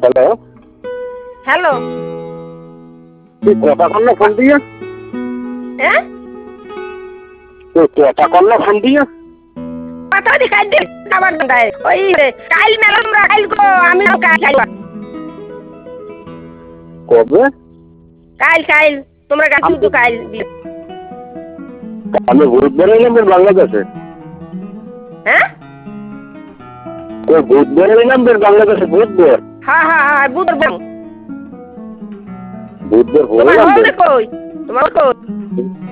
Hello, hello. তুই কটা করলো ফোন দিয়ে? হ্যাঁ, তুই কটা করলো ফোন দিয়ে? কথা দি কাল দে আবার দাঁড়ায় ওই কাল মেলা আমরা কাল গো আমি কাল কাল কবে? কাল কাল তোমরা গাছি তো কাল আমি বুধবার এলাম বাংলাদেশে। হ্যাঁ বুধবার এলাম বাংলাদেশে, বুধবার। হ্যাঁ হ্যাঁ হ্যাঁ বুধবার বুধবার তোমার বললাম হলে কই তোমার কই